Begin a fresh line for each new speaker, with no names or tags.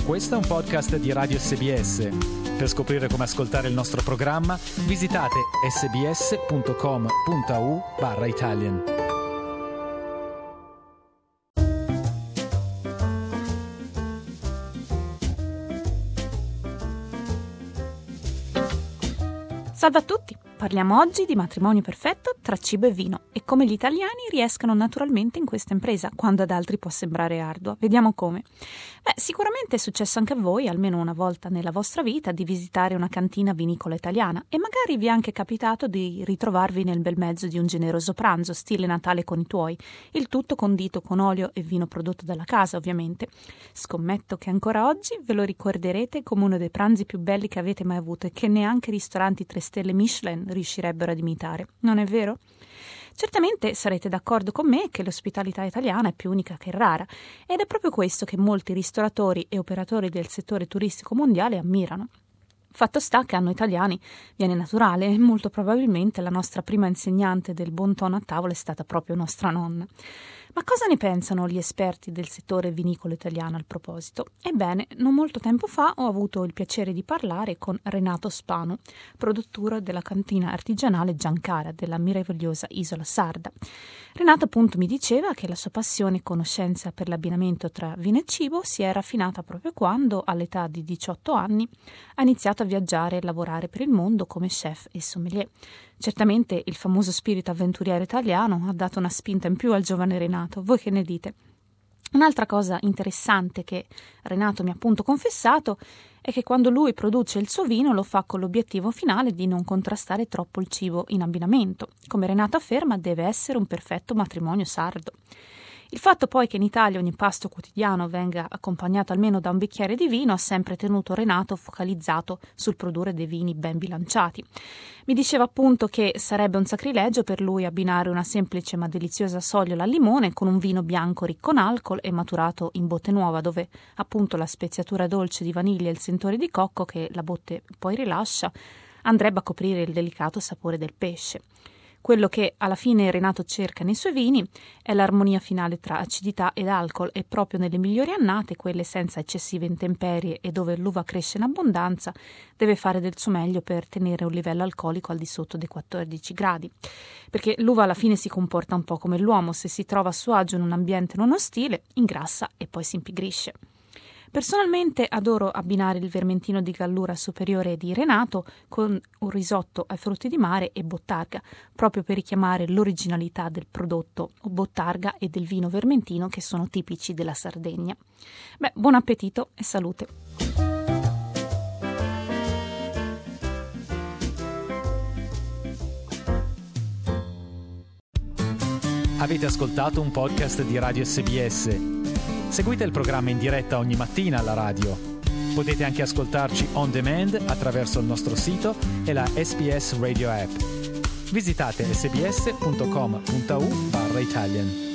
Questo è un podcast di Radio SBS. Per scoprire come ascoltare il nostro programma, visitate sbs.com.au/Italian.
Salve a tutti! Parliamo oggi di matrimonio perfetto tra cibo e vino e come gli italiani riescano naturalmente in questa impresa, quando ad altri può sembrare ardua. Vediamo come. Sicuramente è successo anche a voi, almeno una volta nella vostra vita, di visitare una cantina vinicola italiana e magari vi è anche capitato di ritrovarvi nel bel mezzo di un generoso pranzo, stile Natale con i tuoi, il tutto condito con olio e vino prodotto dalla casa, ovviamente. Scommetto che ancora oggi ve lo ricorderete come uno dei pranzi più belli che avete mai avuto e che neanche ristoranti 3 stelle Michelin riuscirebbero ad imitare, non è vero? Certamente sarete d'accordo con me che l'ospitalità italiana è più unica che rara ed è proprio questo che molti ristoratori e operatori del settore turistico mondiale ammirano. Fatto sta che a noi italiani viene naturale e molto probabilmente la nostra prima insegnante del buon tono a tavola è stata proprio nostra nonna. Ma cosa ne pensano gli esperti del settore vinicolo italiano al proposito? Ebbene, non molto tempo fa ho avuto il piacere di parlare con Renato Spanu, produttore della cantina artigianale Giancara della meravigliosa Isola Sarda. Renato appunto mi diceva che la sua passione e conoscenza per l'abbinamento tra vino e cibo si è raffinata proprio quando, all'età di 18 anni, ha iniziato a viaggiare e lavorare per il mondo come chef e sommelier. Certamente il famoso spirito avventuriero italiano ha dato una spinta in più al giovane Renato, voi che ne dite? Un'altra cosa interessante che Renato mi ha appunto confessato è che quando lui produce il suo vino lo fa con l'obiettivo finale di non contrastare troppo il cibo in abbinamento. Come Renato afferma, deve essere un perfetto matrimonio sardo. Il fatto poi che in Italia ogni pasto quotidiano venga accompagnato almeno da un bicchiere di vino ha sempre tenuto Renato focalizzato sul produrre dei vini ben bilanciati. Mi diceva appunto che sarebbe un sacrilegio per lui abbinare una semplice ma deliziosa sogliola al limone con un vino bianco ricco in alcol e maturato in botte nuova, dove appunto la speziatura dolce di vaniglia e il sentore di cocco che la botte poi rilascia andrebbe a coprire il delicato sapore del pesce. Quello che alla fine Renato cerca nei suoi vini è l'armonia finale tra acidità ed alcol e proprio nelle migliori annate, quelle senza eccessive intemperie e dove l'uva cresce in abbondanza, deve fare del suo meglio per tenere un livello alcolico al di sotto dei 14 gradi. Perché l'uva alla fine si comporta un po' come l'uomo, se si trova a suo agio in un ambiente non ostile, ingrassa e poi si impigrisce. Personalmente adoro abbinare il vermentino di gallura superiore di Renato con un risotto ai frutti di mare e bottarga, proprio per richiamare l'originalità del prodotto bottarga e del vino vermentino che sono tipici della Sardegna. Buon appetito e salute!
Avete ascoltato un podcast di Radio SBS. Seguite il programma in diretta ogni mattina alla radio. Potete anche ascoltarci on demand attraverso il nostro sito e la SBS Radio app. Visitate sbs.com.au/Italian.